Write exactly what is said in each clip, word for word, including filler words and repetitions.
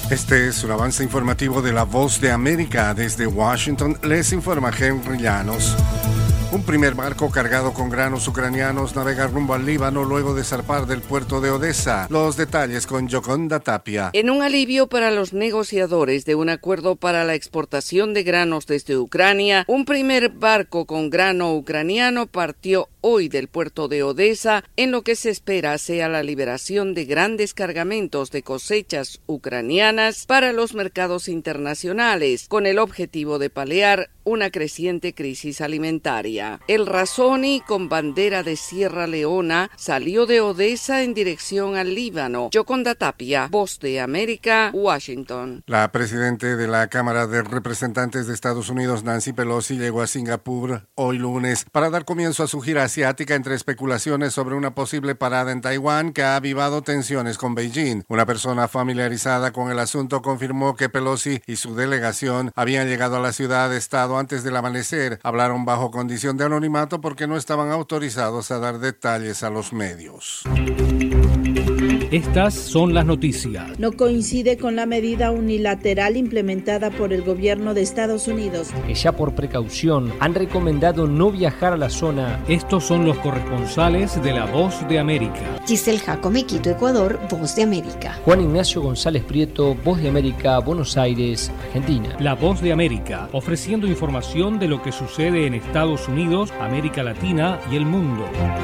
Este es un avance informativo de La Voz de América. Desde Washington les informa Henry Llanos. Un primer barco cargado con granos ucranianos navega rumbo al Líbano luego de zarpar del puerto de Odessa. Los detalles con Yoconda Tapia. En un alivio para los negociadores de un acuerdo para la exportación de granos desde Ucrania, un primer barco con grano ucraniano partió hoy del puerto de Odessa en lo que se espera sea la liberación de grandes cargamentos de cosechas ucranianas para los mercados internacionales, con el objetivo de paliar una creciente crisis alimentaria. El Razzoni, con bandera de Sierra Leona, salió de Odessa en dirección al Líbano. Yoconda Tapia, Voz de América, Washington. La presidenta de la Cámara de Representantes de Estados Unidos, Nancy Pelosi, llegó a Singapur hoy lunes para dar comienzo a su gira asiática entre especulaciones sobre una posible parada en Taiwán que ha avivado tensiones con Beijing. Una persona familiarizada con el asunto confirmó que Pelosi y su delegación habían llegado a la ciudad-estado antes del amanecer. Hablaron bajo condición de anonimato porque no estaban autorizados a dar detalles a los medios. Estas son las noticias. No coincide con la medida unilateral implementada por el gobierno de Estados Unidos, que ya por precaución han recomendado no viajar a la zona. Estos son los corresponsales de La Voz de América. Giselle Jacome, Quito, Ecuador, Voz de América. Juan Ignacio González Prieto, Voz de América, Buenos Aires, Argentina. La Voz de América, ofreciendo información de lo que sucede en Estados Unidos, América Latina y el mundo.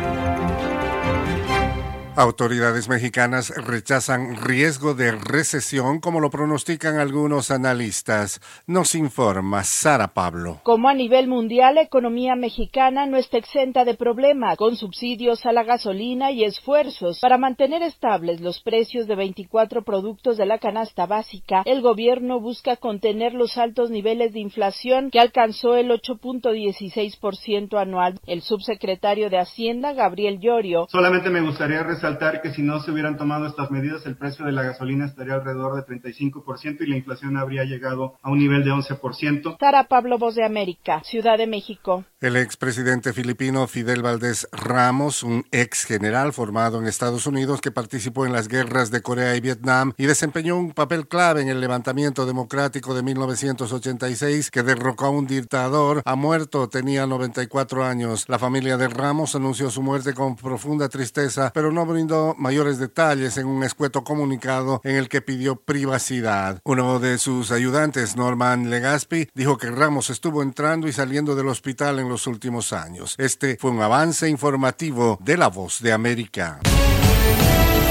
Autoridades mexicanas rechazan riesgo de recesión, como lo pronostican algunos analistas. Nos informa Sara Pablo. Como a nivel mundial, la economía mexicana no está exenta de problemas, con subsidios a la gasolina y esfuerzos para mantener estables los precios de veinticuatro productos de la canasta básica. El gobierno busca contener los altos niveles de inflación que alcanzó el ocho punto dieciséis por ciento anual. El subsecretario de Hacienda, Gabriel Llorio. Solamente me gustaría resaltar resaltar que si no se hubieran tomado estas medidas, el precio de la gasolina estaría alrededor de treinta y cinco por ciento y la inflación habría llegado a un nivel de once por ciento. Sara Pablo, Voz de América, Ciudad de México. El expresidente filipino Fidel Valdés Ramos, un ex general formado en Estados Unidos que participó en las guerras de Corea y Vietnam y desempeñó un papel clave en el levantamiento democrático de mil novecientos ochenta y seis que derrocó a un dictador, ha muerto, tenía noventa y cuatro años. La familia de Ramos anunció su muerte con profunda tristeza, pero no brindó mayores detalles en un escueto comunicado en el que pidió privacidad. Uno de sus ayudantes, Norman Legaspi, dijo que Ramos estuvo entrando y saliendo del hospital en los últimos años. Este fue un avance informativo de La Voz de América.